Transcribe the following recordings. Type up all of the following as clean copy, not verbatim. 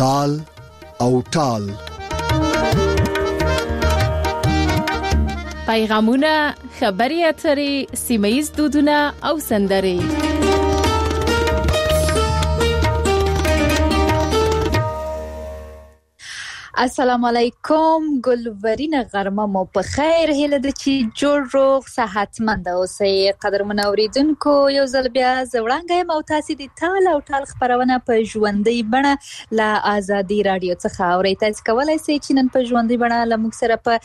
تال او ټال. پیغامونه، خبري اترې، سیمه‌ییز دودونه او سندرې. السلام علیکم، ګلورین غرمه مو په خیر. هیله ده چې جوړ روغ صحتمند اوسئ. قدرمن اوریدونکو، یو ځل بیا زوړانګه یم او تاسو د تال او ټال خبرونه په ژوندۍ بڼه له آزادي رادیو څخه اورئ. تاسو کولای شئ چې نن په ژوندۍ بڼه له موږ سره په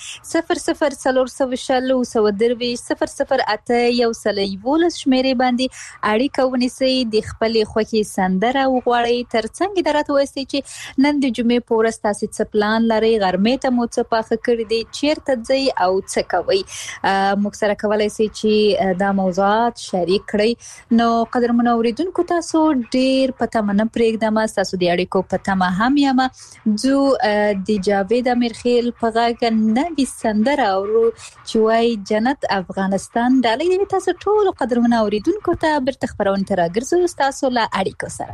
004008 شمیرې باندې اړیکه ونیسئ. د خپلې خوښې سندره وغواړئ. ترڅنګ درته وایي چې نن د جمعې په ورځ تاسو څه پلان لري، غرمې ته مو څه پاخه کړی دی، چیرته ځئ او څه کوئ. موږ سره کولای شئ چې دا موضوعات شریک کړئ. نو قدرمن اوریدونکو، تاسو ډیر پته منه پرېږدم، تاسو د اړیکو پته ما هم یم. جو د جاوید امیرخیل په غږ نوې سندره اورو چې وایي جنت افغانستان. ډالۍ دی تاسو ټول قدرمن اوریدونکو ته. بیرته خبرونه تر راګرځو تاسو له اړیکو سره.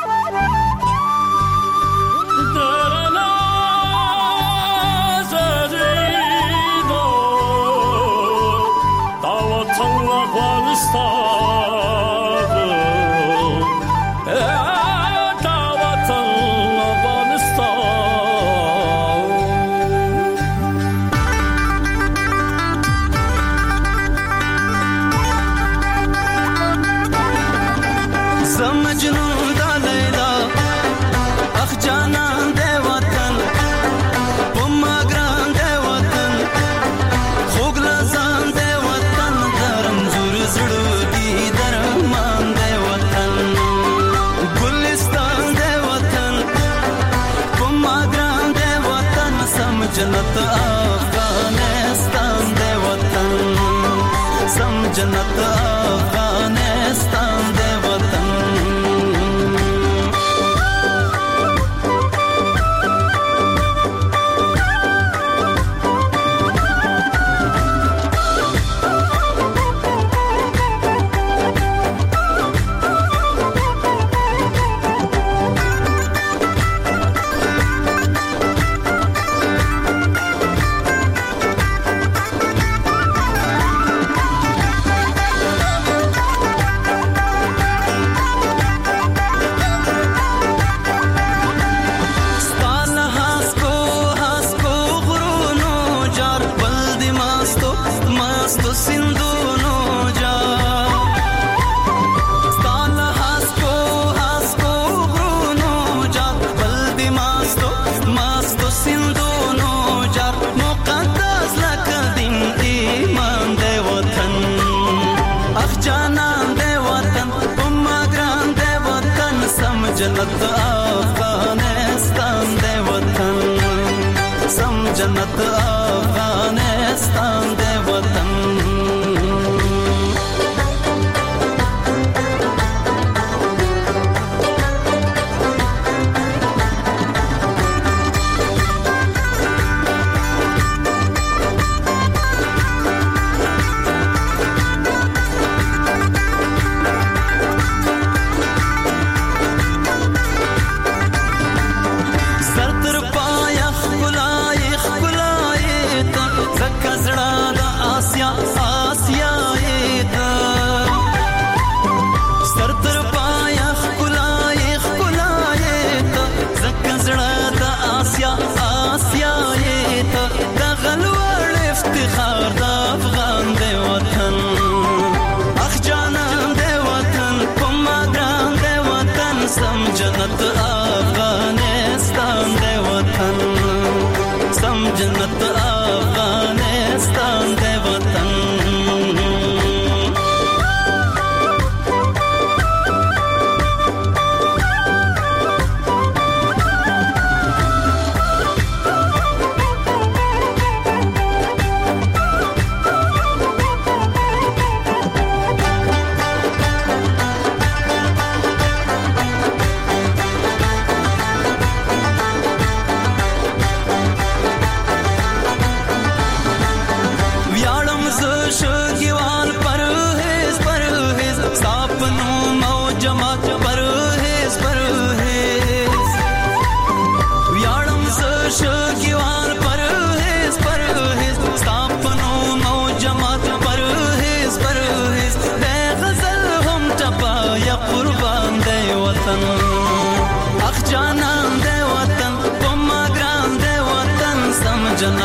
جنت افغانستان دے وطن، سم جنت افغانستان دے وطن. جنت افغانستان دے وطن، سم جنت افغانستان دے وطن. جنت افغانستان دے وطن، سم جنت افغانستان دے وطن.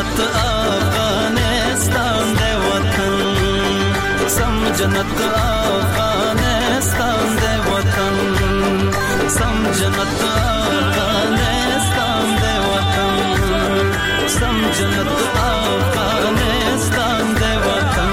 جنت افغانستان دے وطن سم جنت افغانستان دے وطن سم جنت افغانستان دے وطن سم جنت افغانستان دے وطن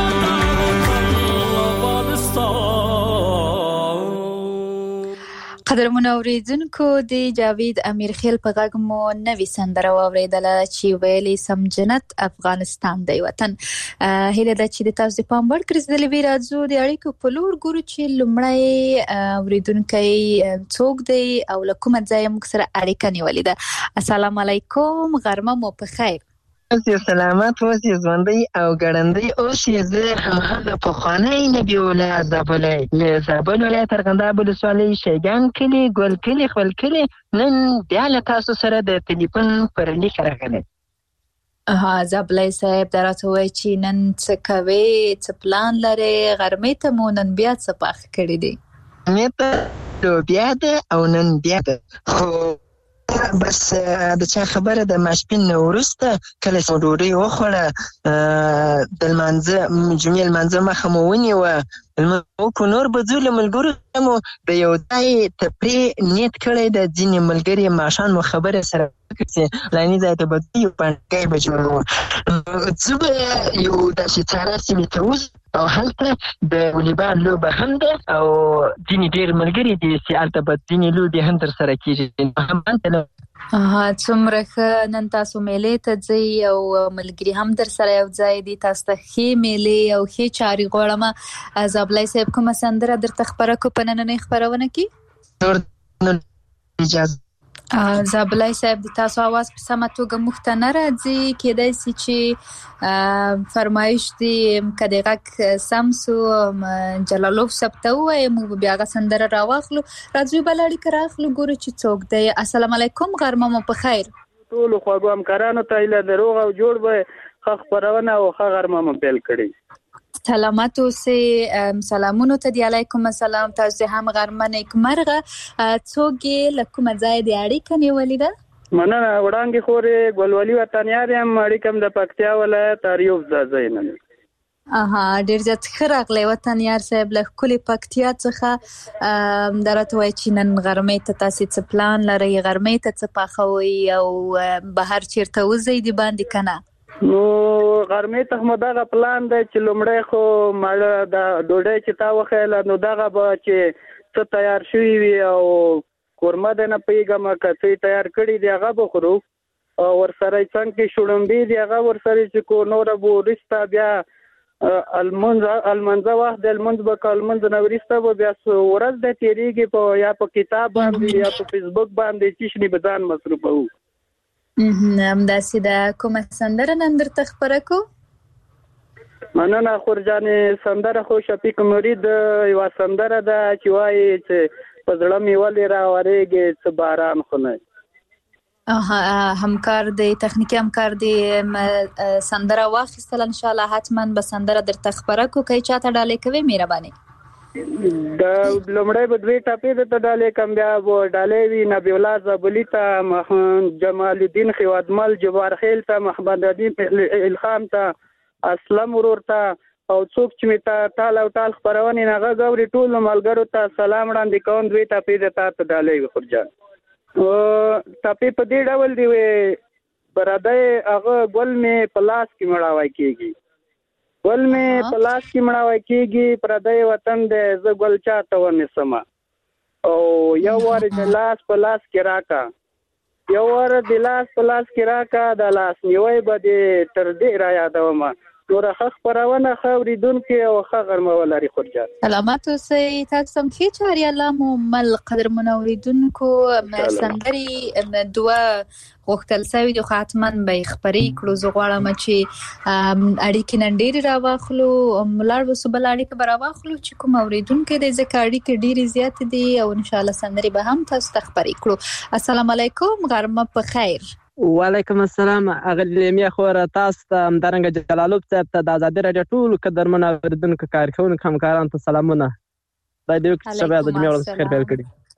قدرمن اوریدونکو د جاوید امیرخیل په غږ مو نوې سندره واوریدله چې ویلي سم جنت افغانستان دی وطن. هیله ده چې د تاسو د پام وړ ګرځېدلې وي. راځو د اړیکو په لور ګورو چې لومړی اوریدونکی څوک دی او له کومه ځایه موږ سره اړیکه نیولې ده. السلام علیکم، غرمه مو په خیر. اوسې سلامت، اوسې ژوندی او ګړندی اوسې. زه هماغه پخوانی نبي الله زابلی له زابل ولایت ارغنداب ولسوالۍ شیګان کلي ګل کلي خپل کلي نن بیا له تاسو سره د ټلیفون پر لیک راغلی. زابلی صاحب دا راته وایي چې نن څه کوې، څه پلان لرې؟ غرمې ته مو نن بیا څه پاخ کړي دي؟ غرمې ته لوبیا ده او نن بیا ده، خو بس د چا خبره د ماسپین نه وروسته کله چې ډوډۍ وخوړه د لمانځه جمعې لمانځه مخه مو ونیوه، لمونځ نور به ځو له ملګرو سره مو د یو ځای تفریح نیت کړی د ځینې ملګري ماښام مو خبره سره وکړه چې فلاني ځای ته به ځو یو پنډکی به جوړوو، ځو به یو داسې چاره سیمې ته وځو او هلته د والیبال لوبه هم ده او ځینې ډېر ملګري دي چې هلته به ځینې لوبې هم در سره کېږي. څومره ښه، نن تاسو میلې ته ځئ او ملګري هم در سره یو ځای دي. تاسو ته ښې میلې او ښې چارې غواړم. زابلی صاحب کومه سندره درته خپره کړو په نننۍ خپرونه کې؟ زابلی صاحب د تاسو आवाज په سمه توګه موږ ته نه راځي، کېدای شي چې فرمایش دی که د غږ سم سو جلالوف صاحب ته ووایي موږ به بیا هغه سندره راواخلو. راځو بله اړیکه راخلو ګورو چې څوک دی. السلام علیکم، غرمه مو په خیر. ټولو خوږو همکارانو ته هیله ده روغ او جوړ به ښه خپرونه او ښه غرمه مو پیل کړي. سلامت اوسئ. سلامونو ته دی. علیکم السلام. تاسو هم غرمه نیکمرغه. څوک یې له کومه ځایه د اړیکه نیولې ده؟ مننه. وړانګې خورې ګلولي وطنیار یم، اړیکه م د پکتیا ولایت اریوب ځای نه. ډېر زیات ښه راغلی وطنیار صاحب له ښکلې پکتیا څخه. دا راته وایي چې نن غرمې ته تاسې څه پلان لرئ، غرمې ته څه پخوئ او بهر چېرته وځئ د باندې که نه؟ نو غرمې ته مو دغه پلان دی چې لومړی خو ماړه د ډوډۍ چې تا وخیله نو دغه به چې څه تیار شوي وي او قورمه دی نه پوهېږم که څه تیار کړي دي هغه به خورو او ورسره څنګ کې شړومبې دي هغه ورسره چې کو نوره به وروسته بیا المنځه وخت د لمونځ به که لمونځ نه وروسته به بیا ورځ دی تېرېږي په یا په کتاب باندې یا په فیسبوک باندې چشنې به ځان مصروفوو. همداسې ده. کومه سندره نن درته خپره کړو؟ مننه خورجانې. سندره خو شفیق مرید یوه سندره ده چې وایي چې په زړه مې ولې راورېږي څه باران خو نه. همکار دی، تخنیکي همکار دی، سندره واخیستله. انشاءالله حتما به سندره درته خپره کړو. که یې چاته ډالۍ کوې مهرباني؟ د لومړی به دوې ټاپې درته ډالۍ کړم، بیا به ډالۍ وي نبي الله زابلي ته، جمال الدین خوادمل جبار خیل ته، محمد ادین الخام ته، اسلم ورور ته او څوک چې مې ټال او ټال خپرونې نه غږ اوري ټولو ملګرو ته سلام وړاندې کوم. دوې ټاپې د تا ته ډالۍ وي خورجان. ټاپې په دې ډول دی برادی هغه ګل مې په لاس کې مړاوی کېږي، ګل مې په لاس کې مړاوی کېږي، پردی وطن دی زه ګل چاته ونیسمه او یو وار د لاس په لاس کې راکا، یو وار د لاس په لاس کې راکا، د لاس نیوی به دې تر دې را یادومه. نوره ښه خپرونه ښه اورېدونکي او ښه غرمه ولري خورجان. سلامت اوسئ. تاسو هم ښې چارې الله مو مل. قدرمنو اورېدونکو سندرې دوه غوښتل سوي دي خو حتما به یې خپرې کړو. زه غواړم چې اړیکې نن ډېرې راواخلو، ولاړ به سو بله اړیکه به راواخلو چې کوم اورېدونکی دی ځکه اړیکې ډېرې زیاتې دي او انشاءالله سندرې به هم تاسو ته خپرې کړو. السلام علیکم، غرمه په خیر. وعلیکم السلام. اغلی میا خوره تاسو ته همدارنګه جلالوب صاحب ته د ازادي راډیو ټولو قدرمنو اورېدونکو کارکوونکو همکارانو ته سلامونه. خدای دې وکړي چې شبه د جمعې ورځ خیر پیل کړي.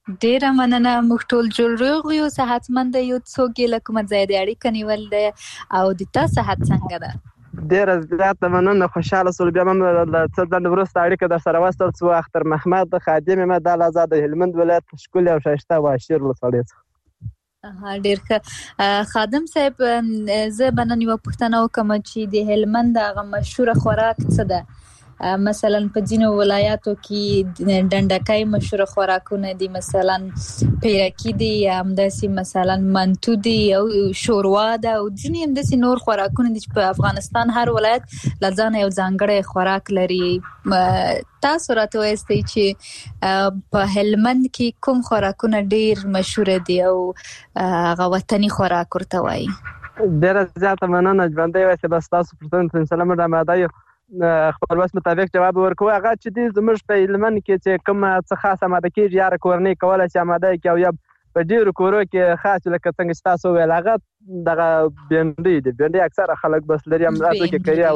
ډیره مننه. موږ ټول جوړ روغ یو، صحتمند یو. څوک یې له کومه ځایه د اړیکه نیول دی او د تا صحت څنګه ده؟ ډیره زیاته مننه، خوشحاله سول. بیا هم له څه ځنډ وروسته اړیکه در سره وصل شوه. اختر محمد خادم یم، د آزاد هلمند ولایت ښکلي او ښایسته واشیر ولسوالۍ څخه. ډیر ښه. خادم صاحب، زه به نن یوه پوښتنه وکړم چې د هلمند هغه مشهوره خوراک څه ده؟ مثلا په ځینو ولایاتو کې ډنډکی مشهوره خوراکونه دي، مثلا پیرکی دي، یا همداسې مثلا منتو دي او شوروا ده، او ځینې همداسې نور خوراکونه دي چې په افغانستان هر ولایت له ځانه یو ځانګړی خوراک لري. تاسو راته وایستئ چې په هلمند کې کوم خوراکونه ډیر مشهوره دي او هغه وطني خوراک ورته وایي؟ ډیره زیاته مننه. ژوندی وایسئ، بس تاسو پوښتنو ته انشاءالله موږ آماده یو خپل وس مطابق جواب ورکوو. هغه چې دی زموږ په هلمند کې چې کوم څه خاص آماده کېږي، یاره کورنۍ کولی شي آماده کړي، او یا په ډېرو کورو کې خاص لکه څنګه چې تاسو وویل هغه دغه بینډۍ دي. بینډۍ اکثره خلک بس لري همداسې کې کوي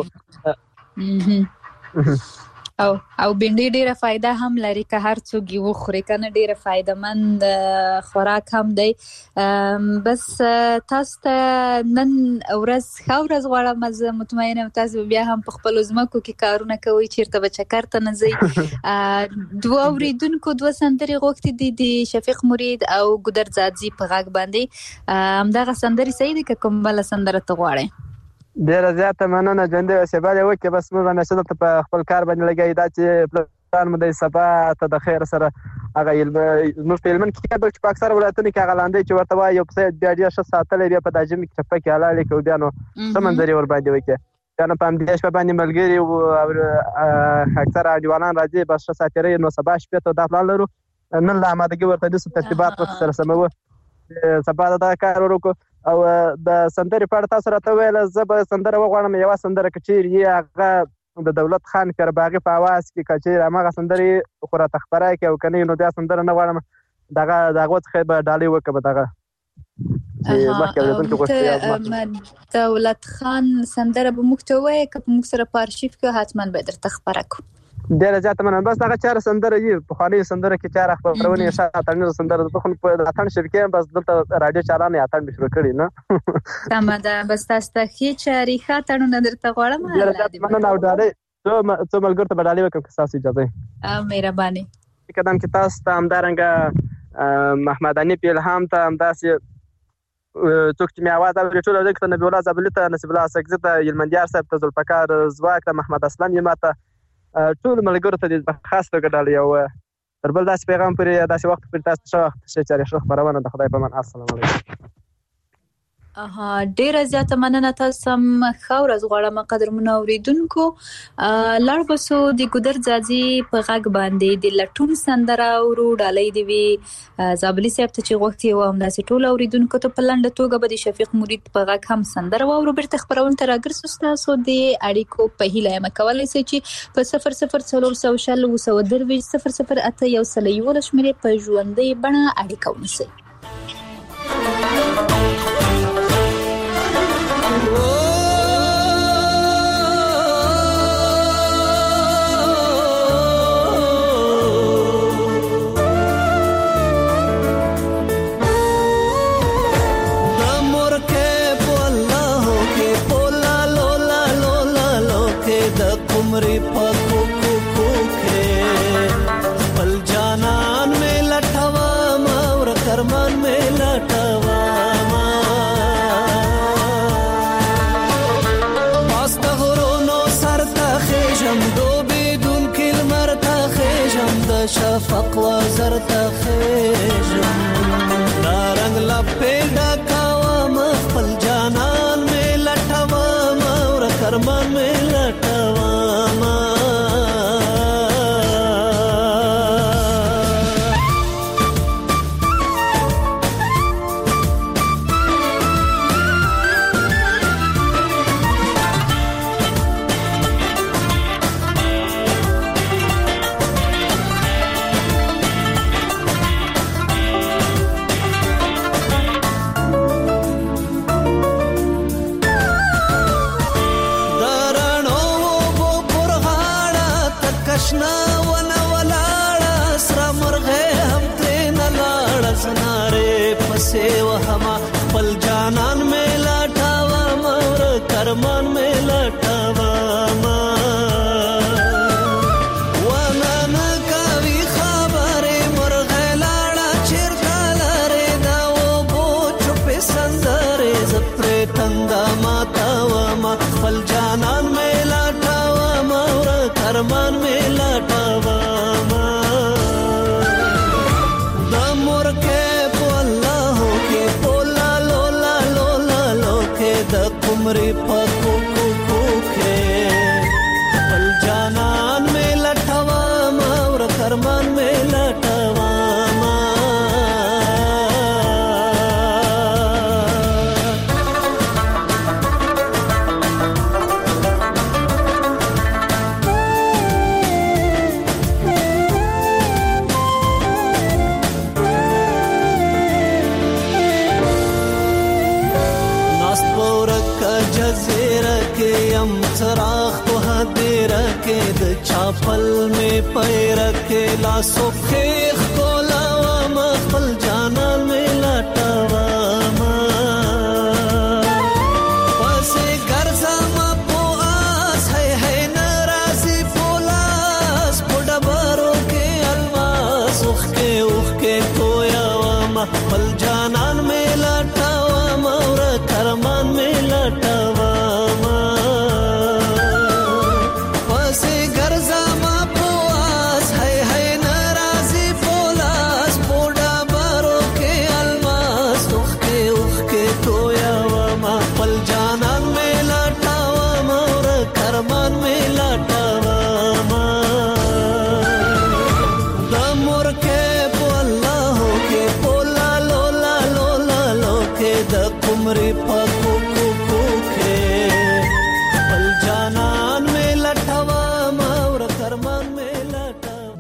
او بینډۍ ډیره فایده هم لري که هر څوک یې وخوري، که نه ډیره فایدهمند خوراک هم دی. بس تاسو ته نن ورځ ښه ورځ غواړم. زه مطمئنه یم تاسو بیا هم په خپلو ځمکو کې کارونه کوئ، چېرته به چکر ته نه ځئ. دوه اورېدونکو دوه سندرې غوښتې دي، د شفیق مرید او ګودر ځاځي په غږ باندې. همدغه سندرې صحیح دي که کوم بله سندره ته غواړئ؟ ډیره زیاته مننه. ژوندی اوسئ، بل یې وکړئ. بس موږ همیشه دلته په خپل کار باندې لګیا یو. دا چې پلان مو دی سبا ته د خیر سره هغه زموږ په هلمند کې بلکې په اکثره ولایتونو کې هغه لاندی چې ورته وایي یو پسه بیا ډېر ښه ساتلی، بیا په دا ژمي کې ټپه کې حلالې کړو، بیا نو ښه منظرې ورباندې وکړي. بیا نو په همدې شپه باندې ملګري او اکثره انډیوالان راځي، بس ښه ساتېرۍ. نو سبا شپې ته دا پلان لرو، نن له آمادګي ورته نیسو، ترتیبات ورته سره سموو، سبا د دغه کار وکړو. او د سندرې په اړه تاسو راته وویل، زه به سندره وغواړم. یوه سندره که چیرې یې هغه د دولت خان کرباغي په اواز کې که چیرې هماغه سندرې خو راته خپره کړي، او که نه نو بیا سندره نه غواړم، د هغو څخه به ډالۍ وکړم. دغه دولت خان سندره به موږ ته ووایې، که په موږ سره په ارشیف کې حتما به درته خپره کړو. ډیره زیاته مننه. بس دغه چاره سندره یي پخوانۍ سندره کې چاره خپرونې شاته اتڼ سندره د خو په اتڼ شبکې بس دلته رادیو چالان یې اتڼ شروع کړي نه. سمه ده. بس تاسو ته ښې چارې ښه اتڼونه درته غواړم. ډیره زیاته مننه. او ډالۍ څو ملګرو ته به ډالۍ وکړم که ستاسو اجازه وي. مهرباني. قدم کې تاسو ته همدارنګه محمد حنیف الهام ته، همداسې څوک چې مې اواز اوري ټول اورېدونکو ته، نبي الله زابلي ته، نصیب الله سکزي ته، هلمندیار صاحب ته، ذوالفقار ځواک ته، محمد اسلم یما ته، ټول ملګرو ته د خاص توګه ډالۍ. او تر بل داسې پیغام پورې داسې وخت پورې تاسو ښه وخت ښه چارې ښه خپرونه د خدای په امان. السلام علیکم. ډیره زیاته مننه. تاسو هم ښه ورځ غواړم قدرمنو اورېدونکو. لاړ بسو د ګودر ځاځي په غږ باندې د لټون سندره اورو. ډالۍ دې وي زابلي صاحب ته چې غوښتي وو، همداسې ټول اورېدونکو ته په لنډه توګه به د شفیق مرید په غږ هم سندره واورو. بیرته خپرونې ته راګرځو. ستاسو د اړیکو په هیله یم کولی شئ چې په 00402008 شمېرې په ژوندۍ بڼه اړیکه ونیسئ. شفق وزر تخیجم دارنگ لپیدا کوا مخفل جانان میں لٹوام اور کرمان میں لٹوام. پسې وهما خپل جانان مې لټاوه مور کرمان مې لټاوه ما ونن کوي خبره مرغه لاړه چیرته لاره دا و بو چپ سندره زپره تندا ماتاوه ما خپل جانان مې لټاوه مور کرمان مې لټاوه عمرې پکو کو کو کې بل جانان مې لټوا ما ور کرمان مې لټوا ما चराग तो हदेरा के द चापल में पैर के लासो खेख को लावा मखल जाना में लटावा पसे गर्जा मा पो आस है नाराजी पोलास पोडबारो के अलवास उख के कोयावा मखल जाना में लटावा मौर करमान में लटावा عمرې پکو کو کو کې بل جانان مې لټوا ما ور کرمان مې لټوا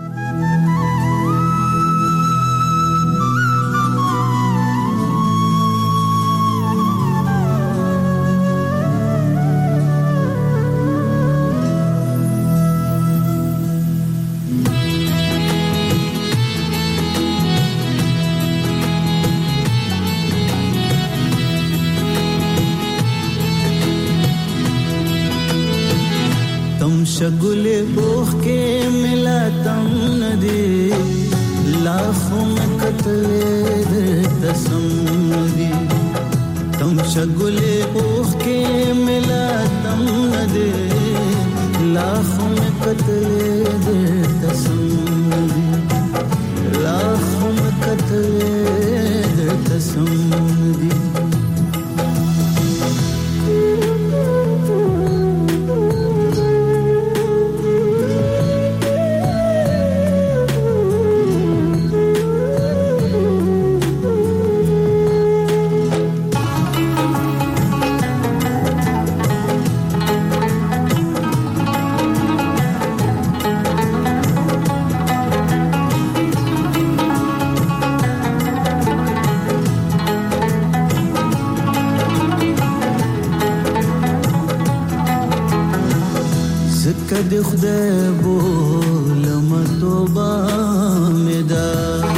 शगुल ओख के मिला तम नदी लाखों में कतले तसम नदी तम शगुल ओख के मिला तम नदी लाखों में कतले तसम नदी लाखों में कतले तसम नदी د خدای بولم توبه مې ده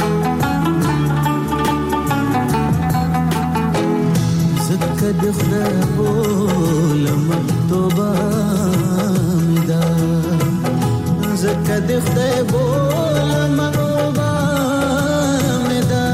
زکه د خدای بولم توبه مې ده زکه د خدای بولم توبه مې ده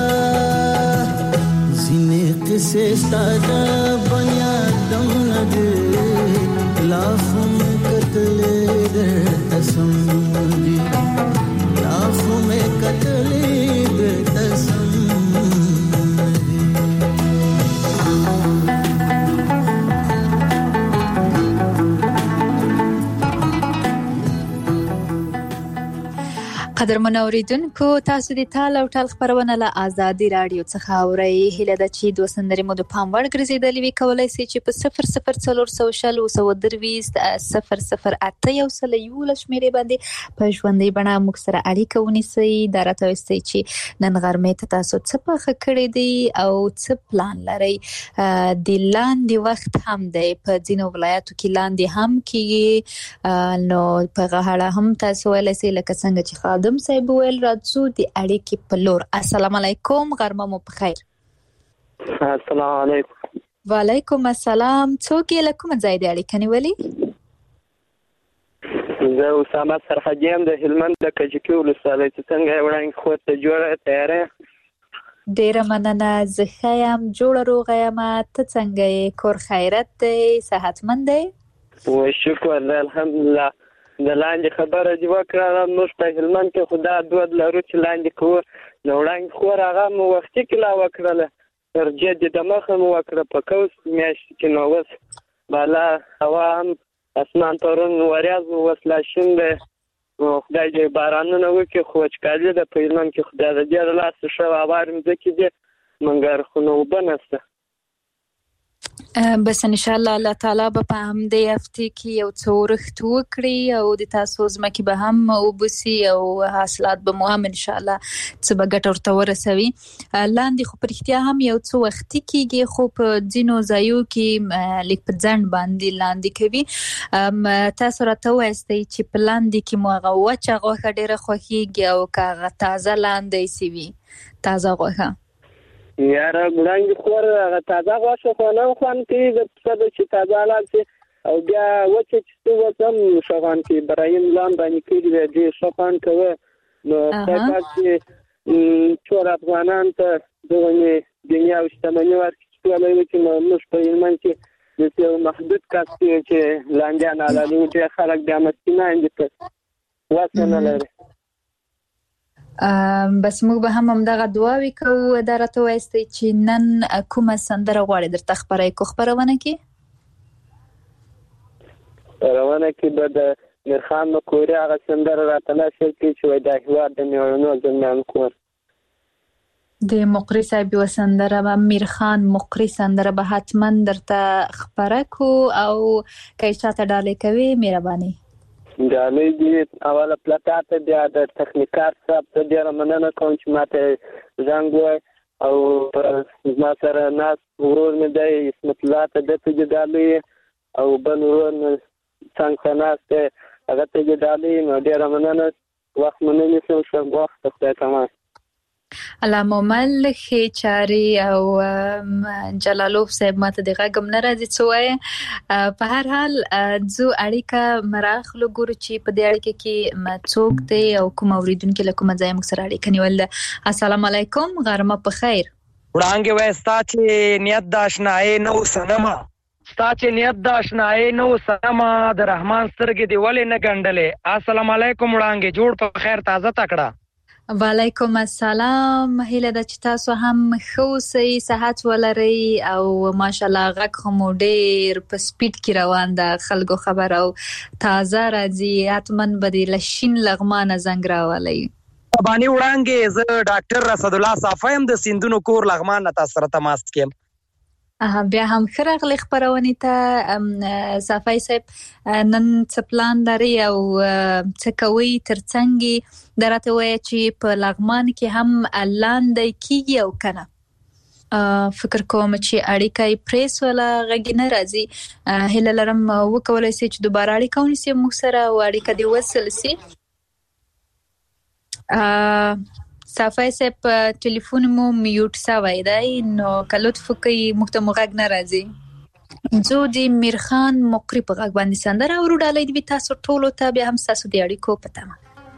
ځینې قصې ستا د بنیادم نه دي लाखों में कतले दे तसम दी लाखों में कतले दे तसम दी قدرمن اوریدونکو تاسو د تال او ټال خبرونه له آزادي رادیو څخه اورئ. هیله ده چې د سندري مو د پام وړ ګرځیدلې وي. کولای شئ چې په 004008 شمیرې باندې په ژوندۍ بڼه موږ سره اړیکه ونیسئ. دا راته وایي چې نن غرمې ته تاسو څه پخه کړی دی او څه پلان لرئ. د لاندې وخت هم دی په ځینو ولایتو کې لاندې هم کیږي، نو په غاړه هم تاسو ولې سې لکه څنګه چې خادم صاحب ویل راځو د اړیکې په لور. السلام علیکم، غرمه مو په خیر. السلام علیکم. وعلیکم السلام. څوک یې له کومه ځای دی اړیکه نیولې؟ زه اسامه سرحدي یم د هلمند د کجکي ولسوالۍ. چې څنګه یې وړاندې خور ته جوړه تیاره؟ ډیره مننه. زه ښه یم، جوړه روغه یم. ته څنګه یې؟ کور خیرت دی؟ صحتمند دی؟ شکر دی الحمدلله. د لاندې خبره دې وکړه. موږ په هلمند کې خو دا دود لرو چې لاندې کوو. نو وړاندې خور هغه مو وختي کلا وکړله، تر جد د مخه مو وکړه په کوس میاشت کې. نو اوس بالا هوا هم اسمان تورن وریاض اوس لا شین دی. خدای دې بارانونه وکړي. خو وچکالي ده په هلمند کې. خدای د دې له لاسه ښه هوار مځکې دي مګر خو نو اوبه نشته. بس ان شاء الله الله تعالی به په همدې هفته کې یو څه ورښت وکړي او د تاسو ځمکې به هم وبسي او حاصلات به مو هم ان شاء الله څه به ګټه ورته ورسوي. لاندې خو په رښتیا هم یو څه وختي کېږي، خو په ځینو ځایو کې لیک په ځنډ باندې لاندې کوي. تاسو راته ووایاستئ چې په لاندې کې مو هغه وچه غوښه ډېره خوښېږي او که هغه تازه لاندې سوي تازه غوښه؟ یاره وړاندې خور هغه تازه غوښه خو نه خوند کوي. د پسه ده چې تازه لاړ شي او بیا وچه چې څه اوس هم ښه خوند کوي. برایم لان باندې کړي دی ډېر ښه خوند کوي. نو خدای پاک چې ټول افغانانو ته دغه دنیا او شتمني ورکړي چې ټول یې وکړي. نو موږ په هلمند کې داسې یو محدود کس دی چې لاندیان حلالوي. ډېر خلک بیا مسکینان دي په وس نه لري. بس موږ به هم همدغه دعاوې کوو. دا راته ووایاستئ چې نن کومه سندره غواړئ درته خپره کړو خپرونه کې؟ خپرونه کې به د میرخان مقوري هغه سندره راته نشر کړي چې وایي دا هېواد د مېړنو زلمیانو کور. د مقري صاحب یوه سندره به میرخان مقري سندره به حتما درته خپره کړو. او که یې چاته ډالۍ کوي مهرباني ډالۍ دي اوله پلتا ته بیا د تخنیکار صاحب ته ډېره مننه کوم چې ماته زنګ ووایي. او زما سره ناست ورور مې دی اسمت الله ته ده ته دې ډالۍ او بل ورور مې څنګ ته ناست دی هغه ته دې ډالۍ. نو ډېره مننه. وخت مو نه نیسم ښه وخت خدای ته الله مومل ښې چارې. او جلالوف صاحب ماته د غږ هم نه راځي څه وایي. په هر حال ځو اړیکه مراخلو ګورو چې په دې اړیکه کې څوک دی او کوم اوریدونکي له کومه ځایه موږ سره اړیکه نیول ده. السلام علیکم. غرمه په خیر. وړانګې وایي ستا چې نیت د اشنایۍ نه وسنمه ستا چې نیت د اشنایۍ نه وسنمه د رحمان سترګې دې ولې نه ګنډلې. السلام علیکم وړانګې. جوړ په خیر تازه تکړه. وعلیکم السلام. هیله ده چې تاسو هم ښه اوسئ، صحت ولرئ او ماشاءالله غږ خو مو ډېر په سپیډ کې روان ده. خلکو خبر او تازه راځي. حتما به دې له شین لغمانه زنګ راولئ. بانی وړانګې زه ډاکټر رسد الله صافی یم د سیندونو کور لغمان نه تاسو سره تماس کیم. بیا هم ښه راغلی خپرونې ته صافی صاحب. نن څه پلان لرئ او څه کوئ ترڅنګ دا راته ووایه چې په لغمان کې هم لاندی کیږي او که نه؟ فکر کوم چې اړیکه یې پرې سوله، غږ یې نه راځي. هیله لرم وکولی سئ چې دوباره اړیکه ونیسئ موږ سره او اړیکه دې وصل سي. صافی صاحب ټلیفون مو میوټ سوی دی، نو که لطف وکړئ موږ ته مو غږ نه راځي. زه د میرخان مقري په غږ باندې سندره اورو. ډالۍ دې وي تاسو ټولو ته. بیا هم ستاسو د اړیکو په تمه.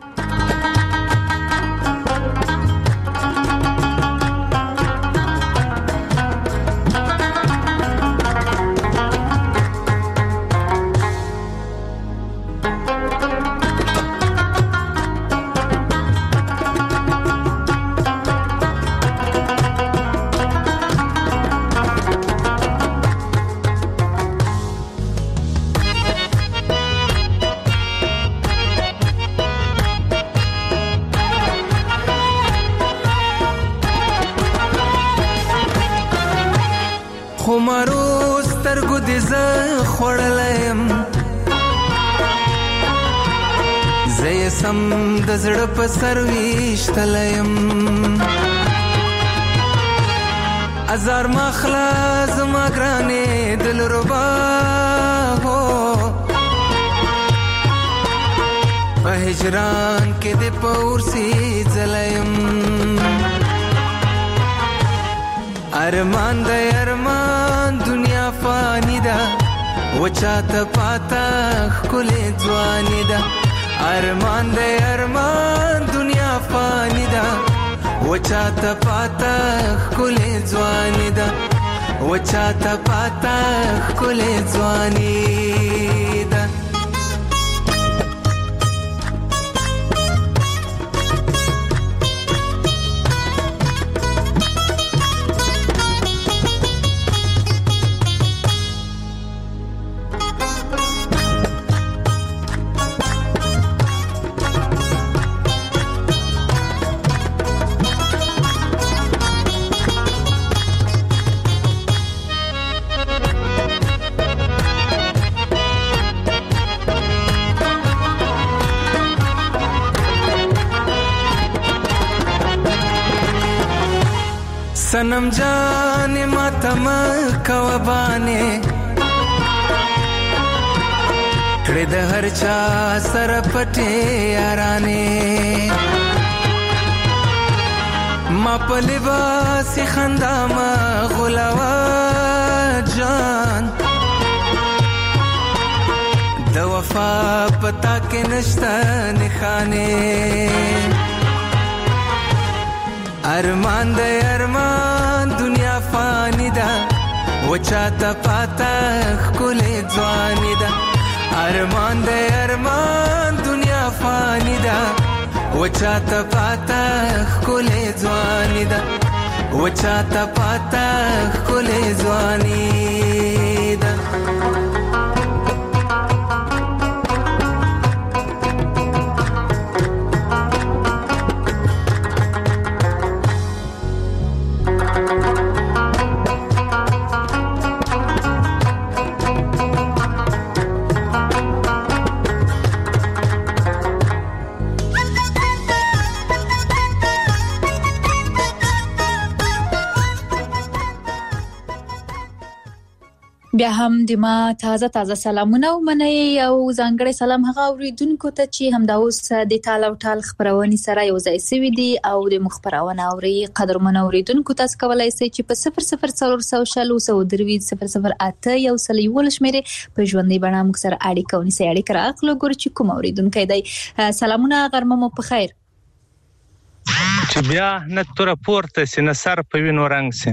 خمارو سترګو دې زه خوړلیم، زه یې سم د زړه په سر ویشتلیم. ازار مخلا زما ګرانې دلربا هو، په هجران کې دې په ورسي ځلیم. ارمان د ارمان دنیا فانی ده وچاته پاتا خلې ځواني ده ارمان د ارمان دنیا فانی ده وچاته پاتا خلې ځواني ده وچاته پاتا خلې ځواني ده सनम जाने मातम कवबाने कड़े द हर चा सर पटे याराने मा पलिवा सी खंदा मा गुलावा जान द वफा पता के नश्ता निखाने ارمان د ارمان دنیا فانی ده وچاته پاتا خلې ځواني ده ارمان د ارمان دنیا فانی ده وچاته پاتا خلې ځواني ده وچاته پاتا خلې ځواني ده بیا هم د ما تازه سلامونه ومنئ او ځانګړی سلام هغه اوریدونکو ته چې همدا اوس د ټال او ټال خبرونې سره یو ځای سوي دي او د مخبرونه اوري قدرمن اوریدونکو تاسو کولای شئ چې په 004008 یو سل یو شمیرې په ژوندۍ بڼه موږ سره اړیکه ونیسئ اړیکه راغلو ګور چې کوم اوریدونکو دی سلامونه غرمه مو په خیر چې بیا نه تور پورته سي نه سر په وینو رنگ سي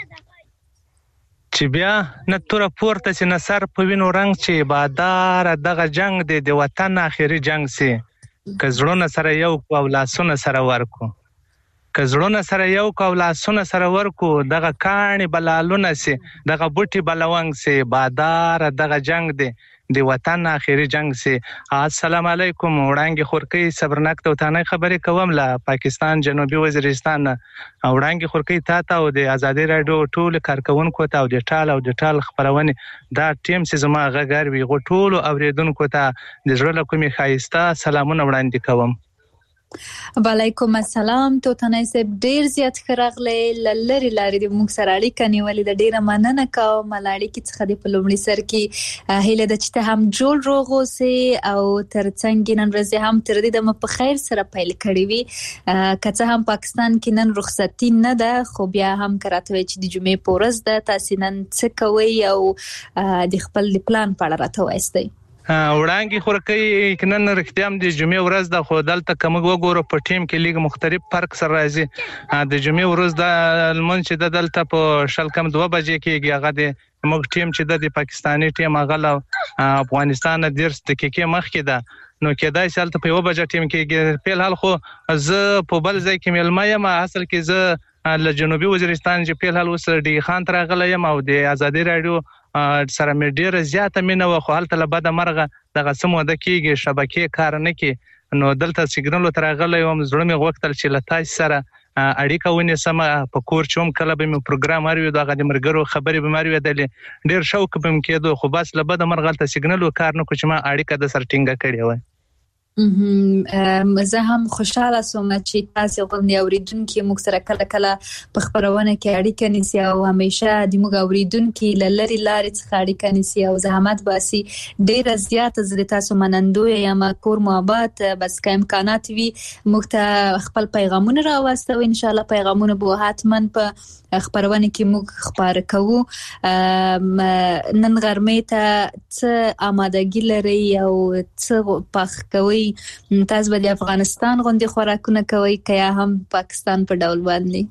چې بیا نه تور پورته سي نه سر په وینو رنگ چې بادار دغه جنگ دی د وطن اخیری جنگ سي کزړونه سره یو او لاسونه سره ورکو کزړونه سره یو او لاسونه سره ورکو دغه کاڼي بلالونه سي دغه بوټي بلوانګ سي بادار دغه جنگ دی د وطن اخیری جنگ سي السلام علیکم وړانګي خورکی صبرناک ته تانه خبرې کوم لا پاکستان جنوبي وزیرستان وړانګي خورکی تا او د ازادي رادیو ټول کارکونکو ته او د ټال خبرونه دا ټیم سي زما غږر وی غټول اوریدونکو ته د ژوند کومي خایسته سلامونه وړاندې کوم وعلیکم السلام تو تنای سب ډیر زیات خراغله لری لری د موږ سره اړیکه نیولې د ډیره مننه کوم ملاړی کی څخه د پلومړي سر کې هله د چته هم جوړ روغو سي او ترڅنګ نن ورځ هم تر دې د په خیر سره پیل کړی وي کڅه هم پاکستان کې نن رخصتي نه ده خو بیا هم کراته چې د جمعې پورز ده تاسو نن څه کوي او د خپل پلان په اړه راته وایستئ وړانګي خورکی کنن رختيام د جمعې ورځ د خو دلته کوم وګورو په ټیم کې لیګ مختلف فرق سره راځي د جمعې ورځ د المن چې د دلته په شلکم 2 بجې کېږي هغه د موږ ټیم چې د پاکستاني ټیم هغه افغانستان د 10 دقیقې مخکې ده نو کېدای شي تل په 1 بجې ټیم کې په حال خو زه په بل ځای کې ملما یم اصل کې زه له جنوبي وزیرستان چې په حال وسر ډي خان تر غل یم او د ازادي رادیو سره مې ډیره زیاته مینه و خو هلته لبد مرغه دغه سمو د کېږي شبکې کار نه کې نو دلته سیګنال تر غل یم زړه مې وختل چې لتاش سره اړیکه ونی سم په کور چوم کله به مې پروګرام اړوي دغه د مرګرو خبرې به ماري ودلې ډیر شوق به مې کېدو خو بس لبد مرغه ته سیګنال کار نه کو چې ما اړیکه د سرټینګه کړې و زه هم خوشاله سوم چې تاسو غوښتنې اوریدونکو موږ سره کله کله په خبرونه کې اړیکه نیسي او همیشه د موږ اوریدونکو لری لارې څخه اړیکه نیسي او زحمت باسي. ډیر زیات زه تاسو منندوی یم. کور محبت بس که امکانات وي موږ ته خپل پیغامونه راوستو. ان شاء الله پیغامونه به حتما په خبرونه کې موږ خبر کوو. نن غرمې ته څه آمادګي لري او څه پخ کوي؟ تاسو به د افغانستان غوندي خوراکونه کوي که یا هم پاکستان په ډول باندې؟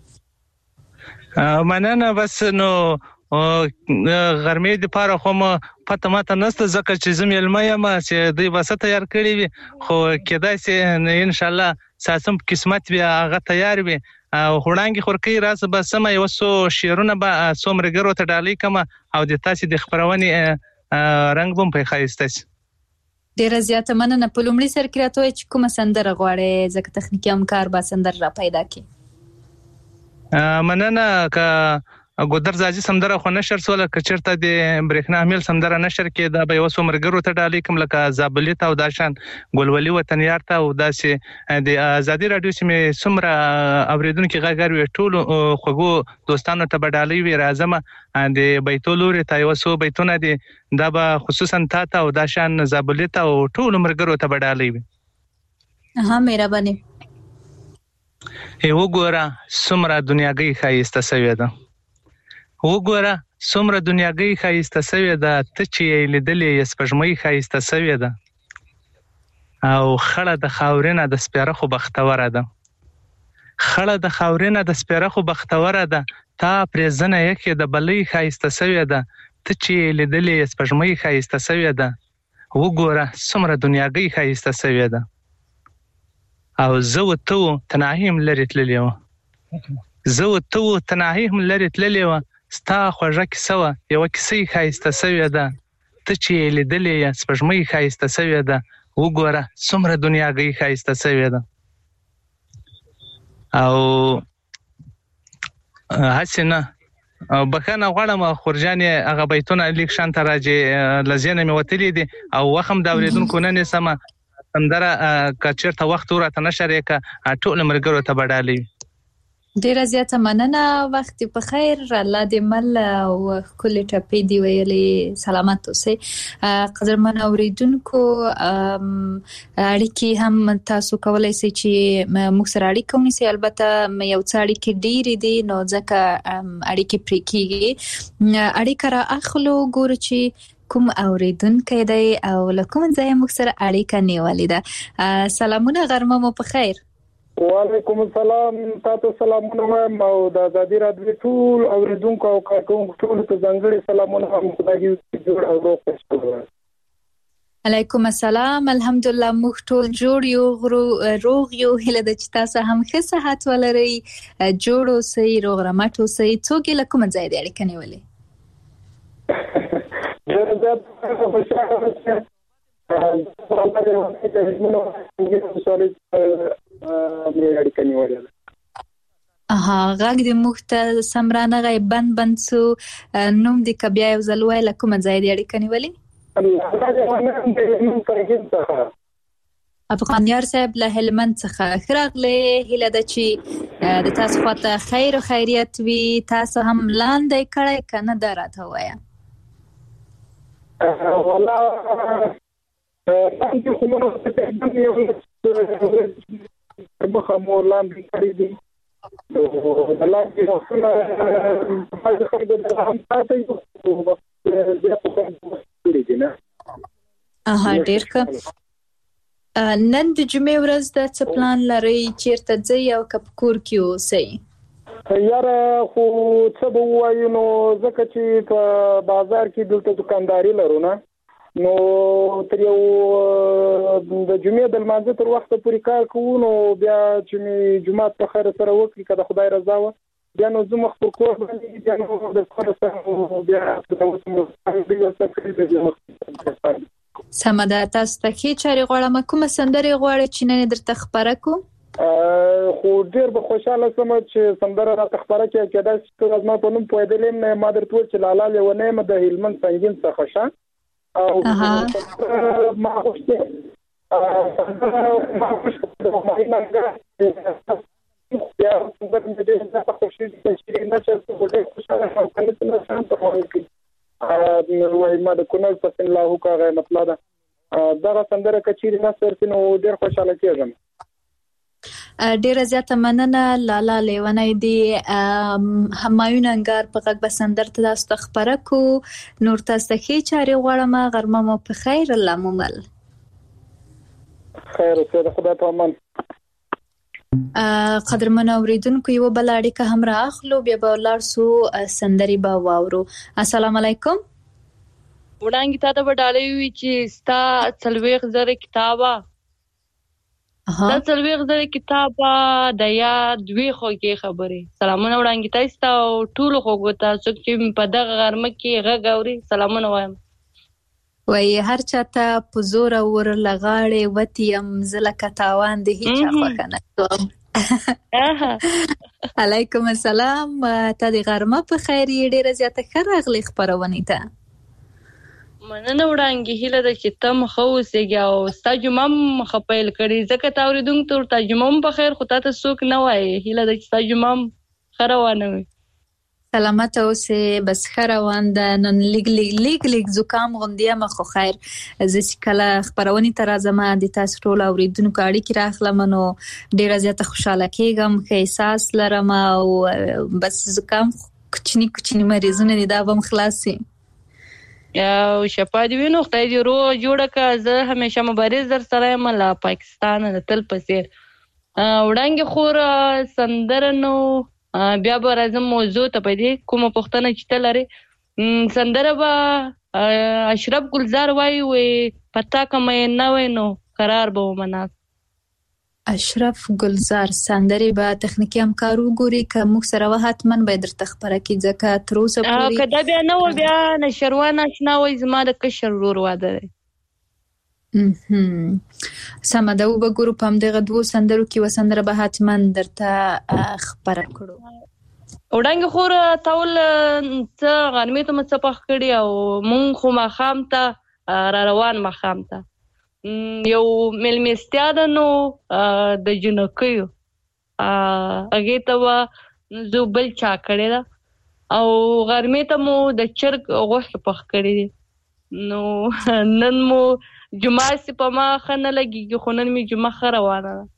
مننه. بس نو غرمې د پاره خو پته ماته نسته ځکه چې زم علمه یم چې دوی بس تیار کړی وي خو کېدای شي ان شاء الله ساسم قسمت بیا هغه تیار وي. هوړانګي خورکې راس به سم یو څو شیرونه به څومره ګرو ته ډالۍ کما او د تاسو د خبرونې رنگ بم په خایسته. ډیره زیاته مننه. په لومړي سر کې راته چې کومه سندره غواړې ځکه تخنیکی همکار به سندره را پیدا کړي. مننه. که ګودر زاجي سندره خو نشر سوله که چېرته د برېښنا حمل سندره نشر کې دا به یو څو مرګرو ته ډالۍ کوم لکه زابلي ته او داشان ګلولي وطنیار ته او داسې د ازادي رادیو چې مې څومره اوریدونکو غږ وي ټول خوږو دوستانو ته به ډالۍ وي. راځم د بیتو لوري ته یو څو بیتونه دي دا به خصوصا تا او داشان زابلي ته او ټول مرګرو ته به ډالۍ وي. مهرباني. وګوره څومره دنیاګۍ ښایسته سوې ده. وګوره څومره دنیاګۍ ښایسته سوې ده. ته چې یې لیدلې یې سپږمۍ ښایسته سوې ده او خړه د خاورینه د سپیره خو بختوره ده. خړه د خاورینه د سپیره خو بختوره ده. تا پرې زنه یکې د بلۍ ښایسته سوې ده. ته چې یې لیدلې یې سپږمۍ ښایسته سوې ده. وګوره څومره دنیاګۍ ښایسته سوې ده. او زه و ته تنهایی هم لرې تللې وه. زه و ته تنهایی هم لرې تللې وه. ستا خوږه کیسه وه یوه کیسه یې ښایسته سوې ده. ته چې یې لیدلې یې سپږمۍ ښایسته سوې ده. وګوره څومره دنیاګۍ ښایسته سوې ده. او هسې نه بخښنه غواړم خورجانې هغه بیتونه لیک شانته راځي له ذهنه مې وتلي دي او وخت هم د اورېدونکو نه نیسمه. سندره که چېرته وخت ورته نشر یې که ټولو ملګرو ته به ډالۍ وي. ډیره زیاته مننه. وخت په خیر. الله دې مل او ښکلې ټپې دې ویلې. سلامت اوسئ. قدرمن اوریدونکو اړیکې هم تاسو کولای شئ چې موږ سره اړیکه ونیسئ. البته یو څه اړیکې ډېرې دي نو ځکه اړیکې پرې کېږي. اړیکه را اخلو ګورو چې کوم اوریدونکی دی او له کوم ځایه موږ سره اړیکه نیولې ده. سلامونه غرمه مو په خیر. وعلیکم السلام. تاسو سلامونه وایم او د ازادي رادیو ټول اوریدونکو او کارکونکو ټول ته ځانګړي سلامونه هم خدای دې جوړ او روغ وساتي. علیکم السلام. الحمدلله موږ ټول جوړ یو روغ یو. هله د چې تاسو هم ښه صحت ولرئ جوړ اوسئ روغ رمټ اوسئ. څوک له کوم ځای دی اړیکه نیولې؟ غږ د موږ ته سمرانه غي بند سو نوم د کبیا یو ځلوای له کوم ځای دی اړیکه نیولې؟ افغانیار صاحب له هلمند څخه خراغله. هله د چې د تاسو خواته خیر او خیریت وي. تاسو هم لاندې کړه کنه دراته وایا. والله څنګه کومه څه یو مخه مور لاندې کړی دي. الله دې رسول هغه خبره ده هم تاسو ډیر ښه. نن د جمعې ورځ د څه پلان لرئ؟ چیرته ځئ او کپ کور کې اوسئ؟ یاره خو څه به ووایو نو ځکه چې په بازار کې دلته دکانداري لرو نه نو تر یو د جمعې د لمانځه تر وخته پورې کار کوو نو بیا چې مې جمعات په خیر سره وکړي که د خدای رضا وه بیا نو زه مخ پر کور باندې بیا نو د کار سره بیا سمه ده. تاسو ته ښې چارې غواړم. کومه سندرې غواړئ چې نن درته خپره کړو؟ خو ډېر به خوشحاله شم چې سندره راته خپره کړې کېدای شي ته زما په نوم پوهېدلی یم نه ما درته وویل چې لالا لیونی یم د هلمند سنګین څخه شه او ما غوښتې ما یا د دې په خوشي چې نه چې په دې خوشاله کنه څنګه شان ته وایي وای ما د کونل په الله کا مطلب دا سندره کچیر نه سرتنو ډیر خوشاله کېږم. ډیر زیاته مننه لالا لیونی دی همایون انګار په غږ بسندر ته تاسو خبره کو نور تاسو کې چاري غواړم غرمه مو په خیر الله مومل خیر اوسه خدای په امان. قدرمن اوریدونکو یو بل اړیکه هم راخلو بیا به ولر سو سندري با واورو. السلام علیکم. وړاندې تا ته وډالې وی چې ستا څلويخ زره کتابه دا څلويخ زره کتابه د یا دوی خوږی خبره سلامونه وړاندې تاسو ته ټول خوګو تاسو چې په دغه غرمه کې غږوري سلامونه وایم. وای هر چاته په زور اور لغاړې وتیم زلک تاوان د هیڅ خوکنه علیکم السلام ته د غرمه په خیر ډیره زیاته خراغلی خبرونه ته مننه وړاندې هله د چې تم خوسېږي او ستا جمعم خپل کړي ځکه تاوریدونکو ته ترجمه په خیر خو ته څوک نه وای هله د چې ستا جمعم خروانه وي سلامت اوسه بس خروان د نن لیګ زکام غوندیا مخ خیر زه چې کله خبرونه تر ازمه د تاسو ټول اوریدونکو اړیکې راخلم نو ډیره زیاته خوشاله کېږم چې احساس لرم او بس زکام کوچنی مریضونه دي دا هم خلاصي او شپه دی وینو خدای دې رو جوړه کا زه همیشه مبارز در سره یم لا پاکستان د تل پسیر وړاندې خور سندرنو بیا به راځم موضوع ته پدې کومه پښتنه چې تلري سندره با اشرف گلزار وای پتا کوم نه وینو قرار به ومنات اشرف گلزار سندري با تخنیکی همکارو ګوري که موږ سره وحتمن به درته خبره کی ځکه تر اوسه پورې کدا بیا نو بیا نشروان آشنا وای زما د کشر ورور واده سمه ده وګورو په همدغه دوه سندرو کې وسندره به حتمن درته خبره کړو. وړاندې خور تاول څه غرمې ته مصپخ کړی او مونږ خو مخام ته را روان مخام ته یو ملمستیا ده نو د جنکیو هغې ته به زه بل چا کړې ده او غرمې ته مو د چرګ غوښې پخ کړی دي نو نن مو جمعه سي په ما خنه لګيږي خو نن می جمعه ښه روانه ده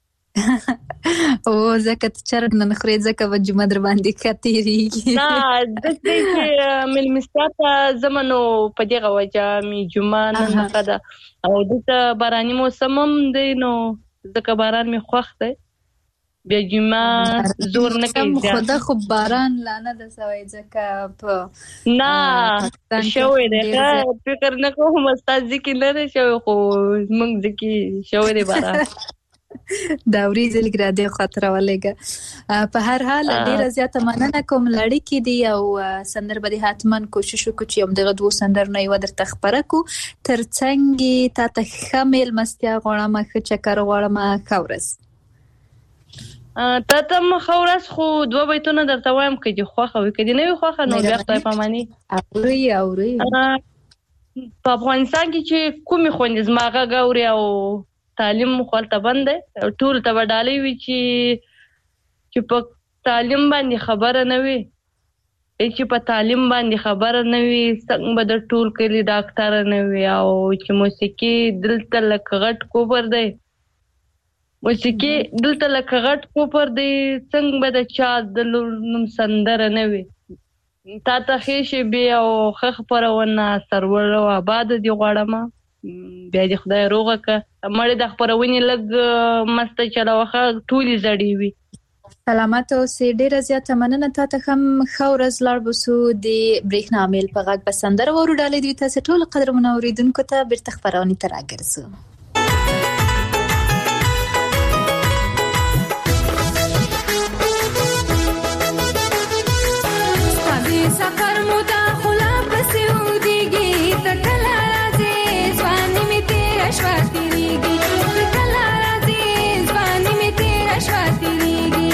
او زکه چرګ نن خوري زکه و جمعه در باندې کتیریږي نه د دې ملمستات زمنو په دغه وجه می جمعه نن ښه ده او د باراني موسم هم دی نو ځکه باران می خوښ دی بیا جمعه زور نه کوي خدا خو باران لانه د سوي ځکه په نه شوې ده فکر نه کوم استاد ځکه نه شوې خو موږ ځکه شوې ده باران دا ورځ لګراده خاطر ولګه په هر حال ډیره زیاته مننه کوم لړۍ کې دی او سندر به حتمان کوشش وکړو چې هم دغه دوه سندر نه یو درته خبره کو ترڅنګ تا ته خمیل مستیا غواړم چې چکر غواړم خورس ته تم خورس خو دوه بیتونه درته وایم چې خوخه وي کدي نه وي خوخه نو بیا خدای پاماني اوري په افغانستان کې چې کومي خوندې زماغه غوري او تعلیم خپلته بند ټول ته وډالې وی چې په تعلیم باندې خبره نه وي چې په تعلیم باندې خبره نه وي څنګه به د ټول کلی ډاکټر نه وي او چې موسیقي دلته لکه غټ کوبر دی موسیقي دلته لکه غټ کوبر دی څنګه به د چا د نوم سندره نه وي تا ته خېشي بیا او خخ پرونه سرور او آباد دی غواړم بیا دې خدای روغه ک مړ د خبرونې لګ مست چلوخه ټولي زړی وي سلامت او سي ډیره زیاته مننه ته هم خورز لړ بسو د برېښنا میل په غږ بسندر ورو ډالې دي تاسو ټول قدر منوریدونکو ته بیرته خبرونه تر راګرځو سفر مودا خلا پسې ودیږي تکلا راځي ځواني می تیر شواتېږي تکلا راځي ځواني می تیر شواتېږي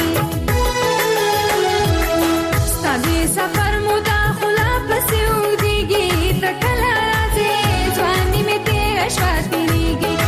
ستاسو سفر مودا خلا پسې ودیږي تکلا راځي ځواني می تیر شواتېږي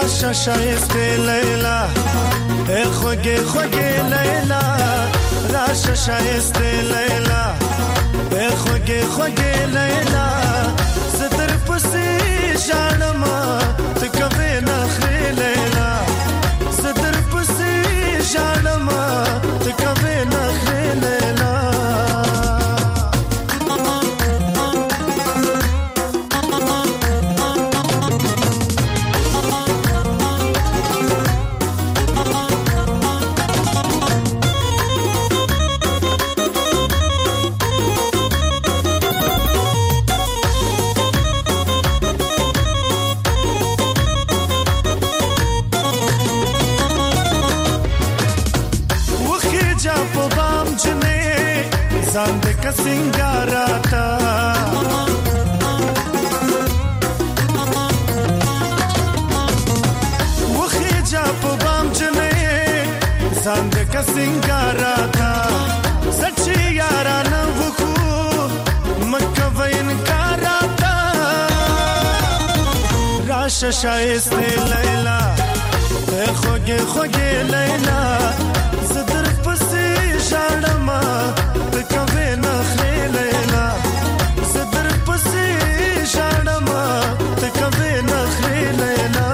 راشه شایسته لیلا ای خوږې خوږې لیلا راشه شایسته لیلا ای خوږې خوږې لیلا زه در پسې ژاړم ته کوې نخرې لیلا زه در پسې ژاړم ته کوې نخرې لیلا Sande ka singarata Wukhija po bam jane Sande ka singarata Sachi yara na wukhu Makka vain karata Rasha shaiste Layla Khoge khoge Layla Zadar pasi jadama کوي نخرې لیلا صدر پسې ژاړم ته کوي نخرې لیلا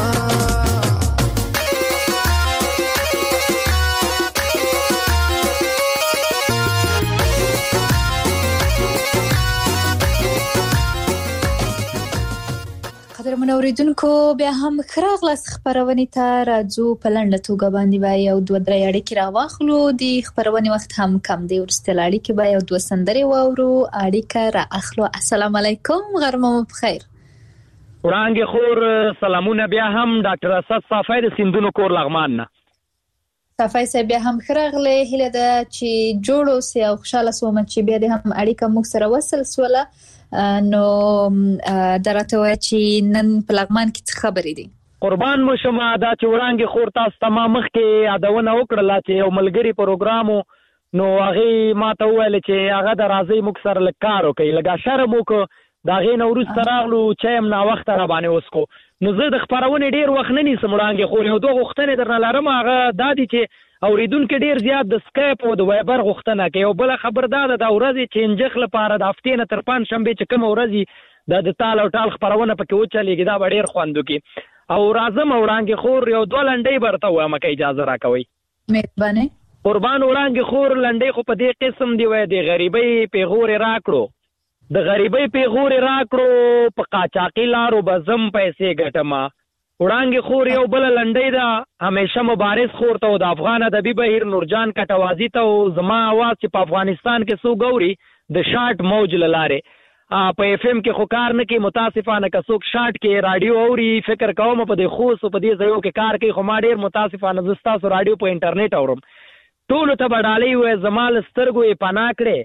قدرمن اوریدونکو بیا هم خراغلاس خبرونه ته راځو په لنډه توګه باندې وای او دوه درې اړیکې راواخلو د خبرونه وخت هم کم دی ورستل اړیکې به یو دوه سندري واورو اړیکه را اخلو السلام علیکم غرمه بخیر وړاندې خور سلامونه بیا هم ډاکټر اسد صافی د سیندونو کور لغمان نه صافی صاحب بیا هم خراغله هله د چې جوړو سي او خوشاله سوم چې بیا د هم اړیکه موږ سره وصل سوله نو درته وای چې نن په لغمان کې څه خبرې دي قربان مو شمه دا چې وړاندې خور تاسو تمام مخ کې یادونه وکړه چې یو ملګری پروګرامو نو هغه ماته ویل چې هغه د راځي موږ سره لکارو کوي لګا شرم وکړو دا غي نو ورس تراغلو چې هم نا وخت را باندې وسکو نو زه د خبرونه ډیر وخت نه نیسم وړاندې خور یو دوه غختنه درنه لارم هغه دادی چې اوریدونکو ډیر زیات د سکایپ او د وایبر غختنه کوي او بل خبر دا د ورځې چې انجخ لپاره د هفتې نه تر پنځ شنبه چې کوم ورځې د تال او ټال خبرونه پکې وچلېږي دا ډیر خوندو کې او راځم وړاندې خور یو دوه لنډۍ برته وایم که اجازه راکوي مهرباني قربان وړاندې خور لنډۍ خو په دې قسم دی وای د غریبۍ پیغور راکړو د غریبۍ پیغور راکړو په قاچاقي لارو بزم پیسې ګټما وړاندې خور یو بل لنډۍ دا همیشه مبارز خور ته د افغان ادبي بهیر نورجان کټوازی ته زما आवाज چې په افغانستان کې سو ګوري د شارټ موج لاره په اف ام کې خو کار نه کې متاسفانه کڅوک شارټ کې رادیو اوري فکر کوم په دې خوص په دې ځایو کې کار کوي خو ما ډیر متاسفانه زستا سو رادیو په انټرنیټ اورم ټول ته بډالې وې زمال سترګو یې پناکړې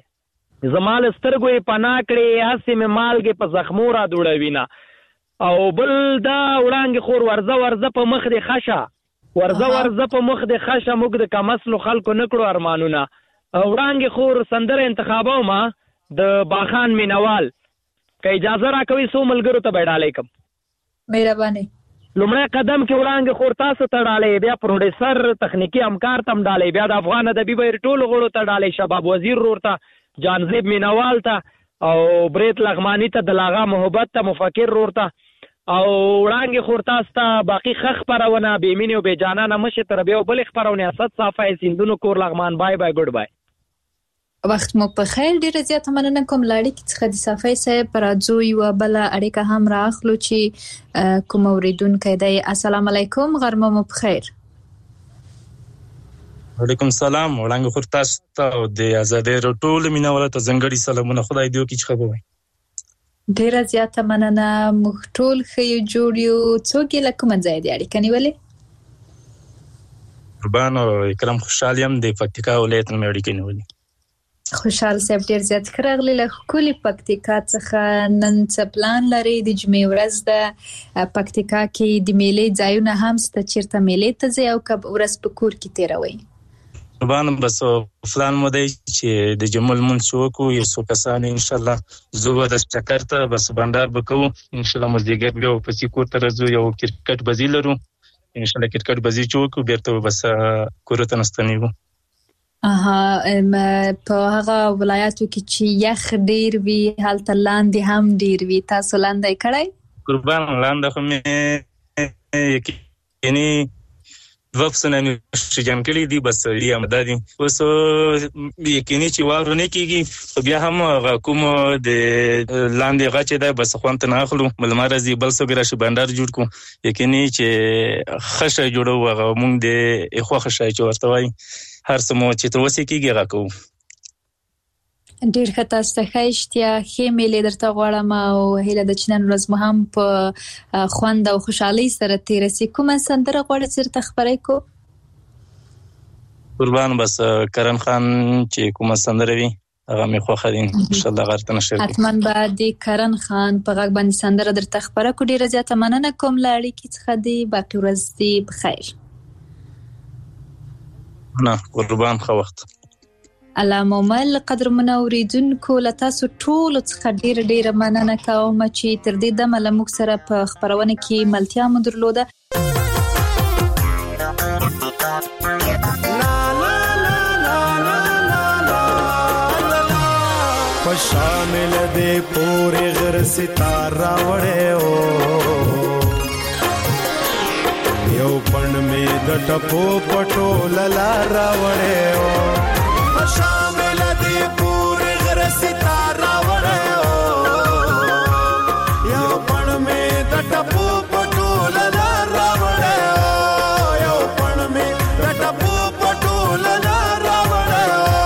هسې مې مالګې په زخمو را دوړوینه او بل دا وړاندې خور ورزه په مخ دې خشه په مخ دې خشه موږ د کمسلو خلکو نکړو ارمانونه وړاندې خور سندره انتخابو ما د باخان مینوال که اجازه راکوي سو ملګرو ته بډالې کوم مهرباني لومړی قدم کې وړاندې خور تاسو ته ډالې بیا پروډوسر تخنیکی همکار تم ډالې بیا د افغان ادبي بهیر ټولو غړو ته ډالې شباب وزیر رور ته جانزیب مینوال ته او بریت لغمانی ته دلاغه محبت ته مفکر رور ته او وړاندې خور تاسو ته باقی خخ پرونه بیمینه او بیجانانه مشه تر بیا بل خبرونه اسد صافی سیندونو کور لغمان بای بای ګډ بای وخت مو په خیر ډیر زیات مننه کوم لاړی کې څخه د صافی صاحب راځو یو بل اړیکه هم راخلو چې کوم اوریدونکو دی السلام علیکم غرمه مو په خیر وعلیکم السلام وړاندې خور تاسو ته د آزادۍ ټول مینوال ته ځنګړي سلامونه خدای دې وکړي چې خبر وي ډیر زیات مننه مخ ټول خې جوړیو څوک لکه منځای دی اړیکه نیولې قربان او کرم خوشالیم د پکتیکا ولایت نه اړیکه نیولې خوشحال صاحب ډیر زیات خراغلی له کلی پکتیکا څخه نن څه پلان لري د جمعې ورځ د پکتیکا کې د میلې ځایونه هم ست چیرته میلې ته ځي او کب ورځ په کور کې تیروي قربان بس فلان مده چې د جمل منسوکو یو څو کسان ان شاء الله زو د چکر ته بس بندر بکو ان شاء الله مزدیګر بیا په سکور ته راځو یو کرکټ بازی لرو ان شاء الله کرکټ بازی چوکو بیرته بس کورته نستنیو په هغه ولایاتو کې چې یخ ډیر وی حالت لاندې هم ډیر وی تاسو لاندې کړای قربان لاندې خو مې یعنی وفسنه شجن کلی دی بس لري امدادي اوس یقیني چې وارونه کیږي بیا هم کوم د لاندې غچې ده بس خوانت نه اخلو ملمرزي بل څو ګراشي بندر جوړ کو یقیني چې خشه جوړو هغه مونږ د اخو خشه چې ورته وای هر سمو چې تر وسه کیږي راکو ډیر ښه تاسو ته اشتیا خېمې لیدرته غواړم او هیله د چنن ورځ مو هم په خوند او خوشحالي سره تیرسي کومه سندره غواړئ چې تخبرې کو قربان بس کرن خان چې کومه سندره وي هغه مې خو خرین ان شاء الله غارت نشر حتما بعد کرن خان په غږ باندې سندره در تخبره کو ډیره زیاته مننه کوم لاړی کی څخه دی باقي ورځ دی بخیر نه قربان خو وخت علامه مل قدر منوریدونکو لتاسو ټول څخه ډیر مننه کوم چې تر دې دمه لموږ سره په خبرونه کې ملتیا مو درلوده شامل دے پورے غر ستارہ وڑے او یو پن میں د ټپو پټو للارا وڑے او شامل دے پورے غر ستارہ وڑے او یو پن میں د ټپو پټو للارا وڑے او یو پن میں د ټپو پټو للارا وڑے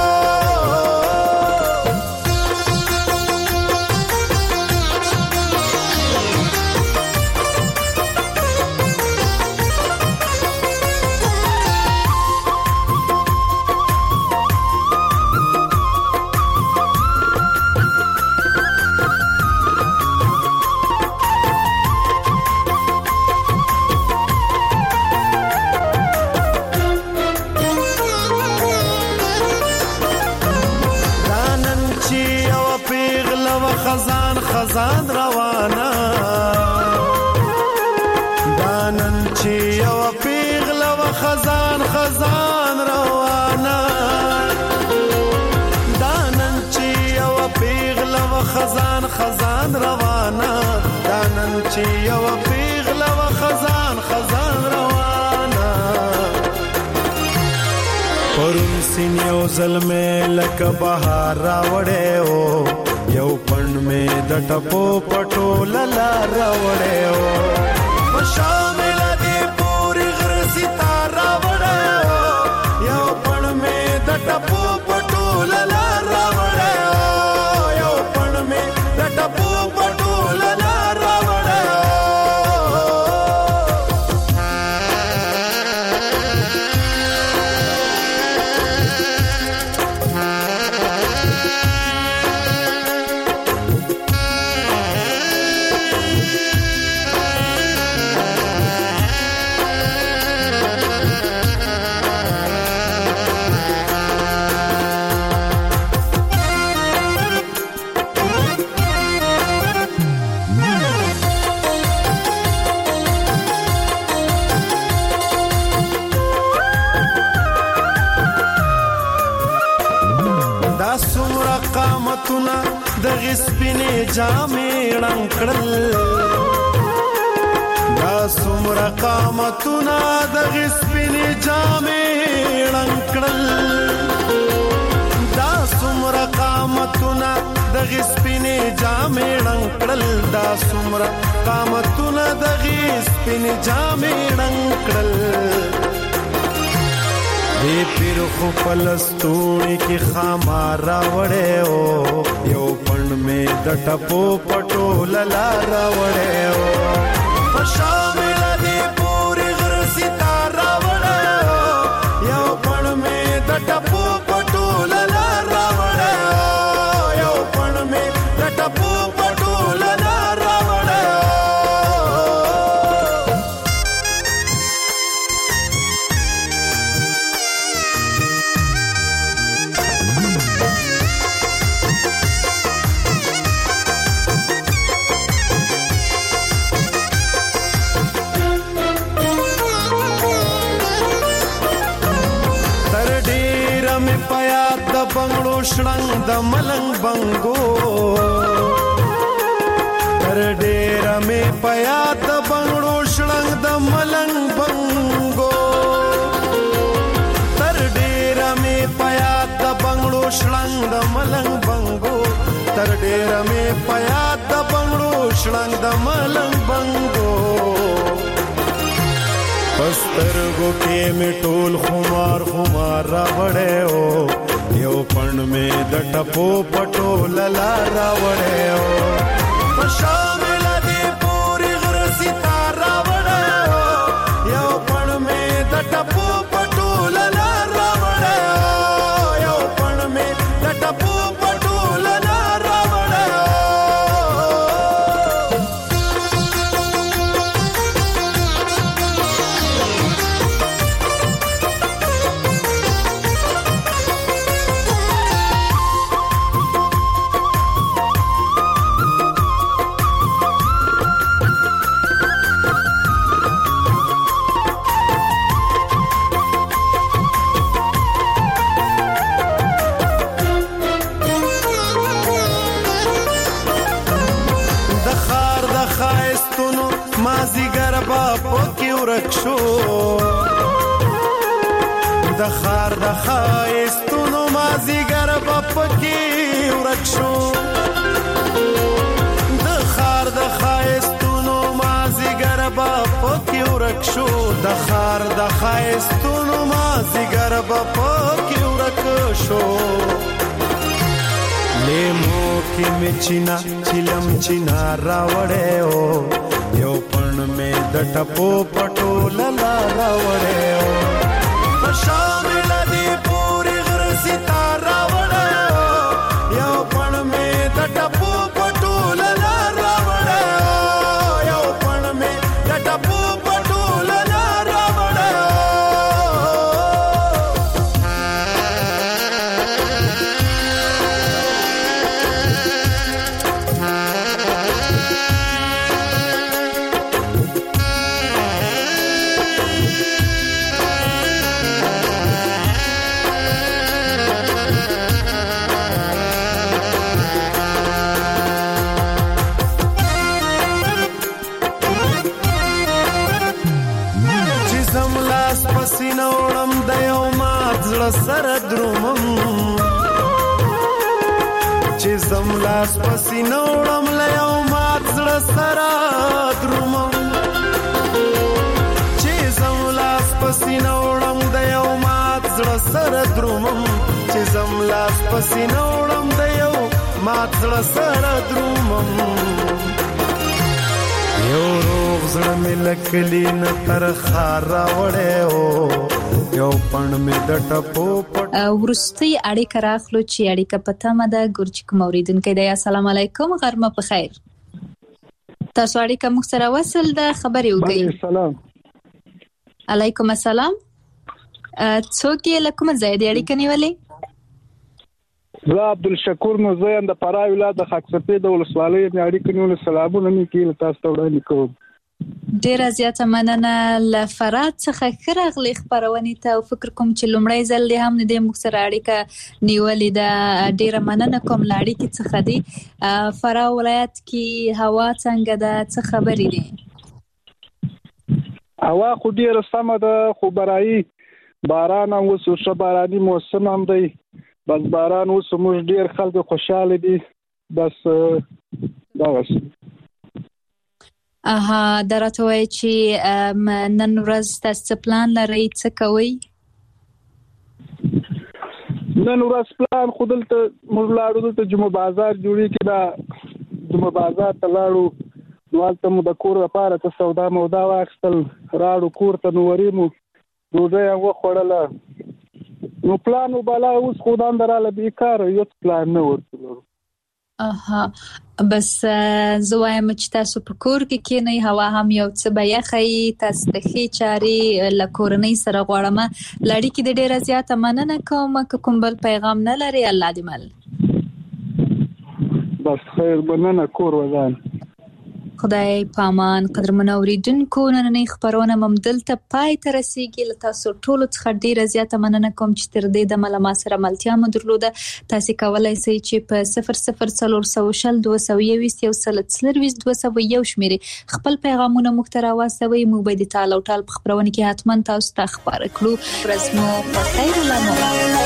خزان روانا دانن چی او پیغلا و خزان روانا دانن چی او پیغلا و خزان روانا دانن چی او پیغلا و خزان روانا پرون سینیو ظلمه لک بهار راوړې او یو پن میں د ټپو پټو للارا وړې او شامل دې پوری غر ستاره وړې یو پن میں د ټپو پټو للارا وړې یو پن میں د ټپو پټو للارا وړې د غسپینې جامې ړنګړل دا څومره قامتونه د غسپینې جامې ړنګړل دا څومره قامتونه د غسپینې جامې ړنګړل دا څومره قامتونه د غسپینې جامې ړنګړل دی پیر خو پلستونی کی خامارا وڑے او یو پن میں د ټپو پټو للارا وڑے او شامل دی پوری غر ستارا وڑے او یو پن میں د ټپو پټو للارا وڑے او یو پن میں د ټپو پټو للارا وڑے شړنګ د ملنګ بنګو تر ډېره مې په یاد د بنګړو شړنګ د ملنګ بنګو تر ډېره مې په یاد د بنګړو شړنګ د ملنګ بنګو تر ډېره مې په یاد د بنګړو شړنګ د ملنګ بنګو پسترګو کې مې ټول خمار خمار راوړې او یو پڼ مې د ټپو پټو للا راوړې او په شامل دې پوری غر ستاره راوړې او یو پڼ مې د ټپو پټو للا راوړې او یو پڼ مې د ټپو پټو للا راوړې شو د خار د خایستونو مازیګر په پکې ورک شو د خار د خایستونو مازیګر په پکې ورک شو د خار د خایستونو مازیګر په پکې ورک شو لیمو کې مچینا چلم چینا راوړې او یو پڼ مې د ټپو پټو للا راوړې او په شامل دې پوری غر ستاره راوړې او یو پڼ مې د ټپو پټو للا راوړې او یو پڼ مې د ټپو پټو للا راوړې سینوړم د یو مات زړه سره درومم چې زم لاس په سینوړم له یو مات زړه سره درومم چې زم لاس په سینوړم د یو مات زړه سره درومم چې زم لاس په سینوړم د یو مات زړه سره درومم یو روغ زړه مې لکلی نه تر خار راوړې او یو پڼ مې د ټپو پټ ورستي اړیکه راخلو چې اړیکه په تمه ده ګورچک موریدونکو دی السلام علیکم غرمه په خیر تاسو اړیکه موږ سره وصل ده خبرې وکړئ السلام علیکم السلام څوک یې له کومه ځای دی اړیکه نیولې زه عبدالشکور مزین د فراه ولایت د خاکسپې د ولسوالۍ نه اړیکه نیول سلامونه مې کیله تاسو ته وړاندې کوم ډیره زیاته مننه له فراه څخه ښه راغلې خپرونې ته او فکر کوم چې لومړی ځل دې هم د موږ سره اړیکه نیولې ده ډیره مننه کوم له اړیکې څخه دی فراه ولایت کې هوا څنګه ده څه خبرې دي هوا خو ډیره سمه ده خو برایي باران هم اوس ښه باراني موسم هم دی بس باران اوس موږ ډیر خلک خوشاله دي بس دغسې درته وایي چې نن ورځ تاسو پلان لرئ څه کوئ نن ورځ پلان خو دلته موږ لاړو دلته جمعه بازار جوړېږي دا جمعه بازار ته لاړو نو هلته مو د کور لپاره څه سودا مودا واخیستل راړو کور ته نو ورې مو ډوډۍ هم وخوړله نو پلان وبالا اوس خو دنده راله بیکاره هېڅ پلان نه ورته لرو بس زه وایم چې تاسو په کور کې کېنئ هوا هم یو څه به یخی تاسو د ښې چارې له کورنۍ سره غواړم له اړیکې د ډېره زیاته مننه کوم که کوم بل پیغام نه لري الله دې مل بس خیر مننه کور ودان خدای پامان. قدرمن اوریدونکو، نننۍ خبرونه مم دلته پای ته رسیږي. له تاسو ټولو څخه ډیره زیاته مننه کوم چې تر دې دمه له ما سره ملتیا مو درلوده. تاسو کولای شئ چې په 0040 221 201 شمیرې خپل پیغامونه موږ ته راوستوئ. موږ به د ټال او ټال په خبرونه کې حتما تاسو ته خبر کړو. ورځ مو په خیر ولرئ.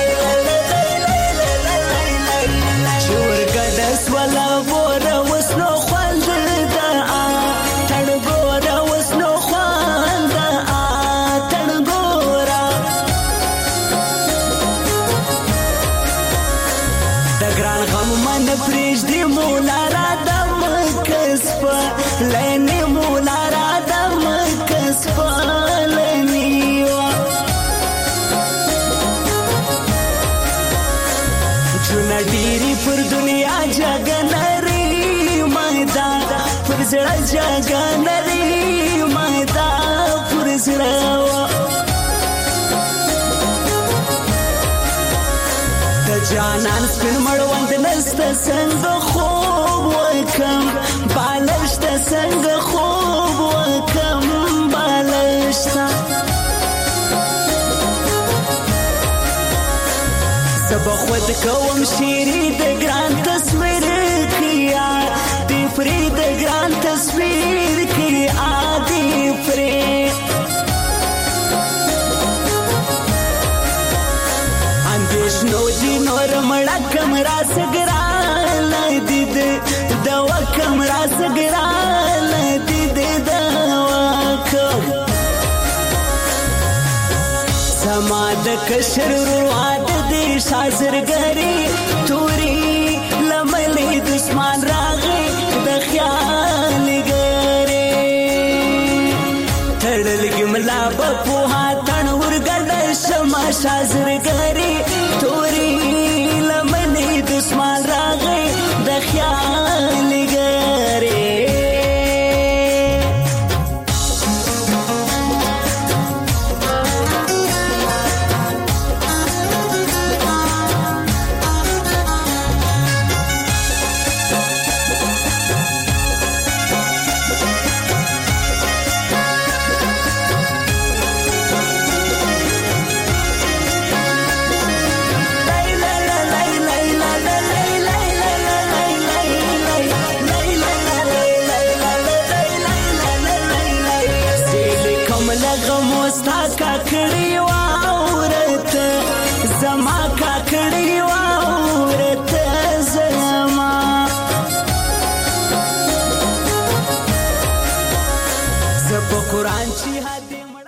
ولا بورا وسنو خواندا تړګورا وسنو خواندا تړګورا د ګران غم من پرېږ دی مولا را د مکسب لنی مولا را د مکسب لنی چونه ډيري پر دنیا جګنري مادا پر زړه جګنري مادا پر زړه د جانان سپین مړوند نست څنګه خوب وکم بالشت څنګه خوب وکم بالشت سبا خود کوم شیری د ګران تصویر کیا دی فری د ګران تصویر کیا دی فری اندیش نو دی نور مړه کمرا سګرال دید دوا کمرا سګرال دید دوا کم سما د کشر رواد شازرګری توري لملې دشمن راغې د خیال ګره تړل ګملا په هاتن ورګل شمع شازرګری توري لملې دشمن راغې د خیال ګره کړی واو